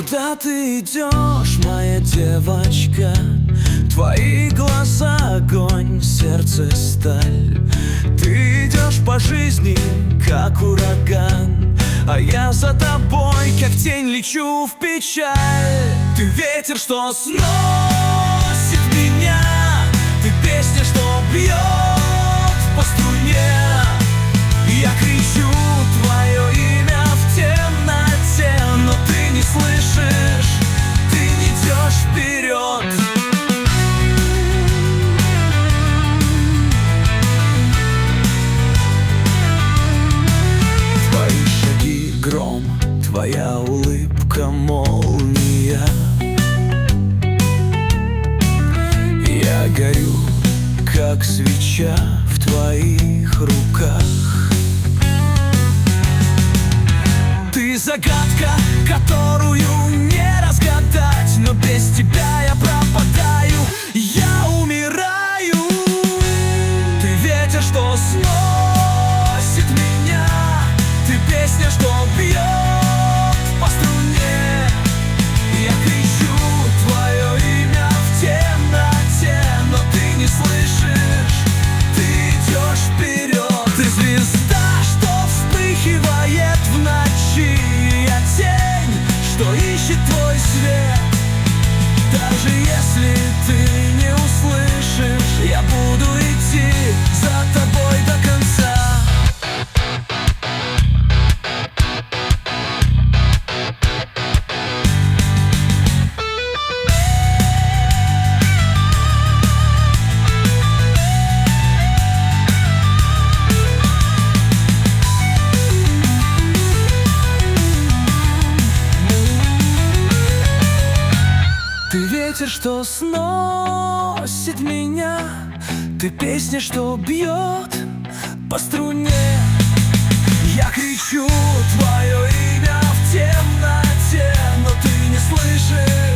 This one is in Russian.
Куда ты идешь, моя девочка? Твои глаза огонь, сердце сталь. Ты идешь по жизни, как ураган, а я за тобой, как тень, лечу в печаль. Ты ветер, что сносит меня, ты песня, что бьет по струне. Я кричу твое имя в темноте, но ты не слышишь, ты не идешь вперед. Твои шаги гром, твоя улыбка молния. Я горю, как свеча в твоих руках. Ты загадка, которую не разгадать, но без тебя я пропадаю, я умираю. Ты ветер, что сносит меня, ты песня, что бьет по струне. Я кричу твое имя в темноте, но ты не слышишь, ты идешь вперед. Ты звезда, что вспыхивает в ночи, я тень, что ищет твой свет. Даже если ты не услышишь, я буду идти за тобой до конца. Ты ветер, что сносит меня, ты песня, что бьет по струне. Я кричу твое имя в темноте, но ты не слышишь.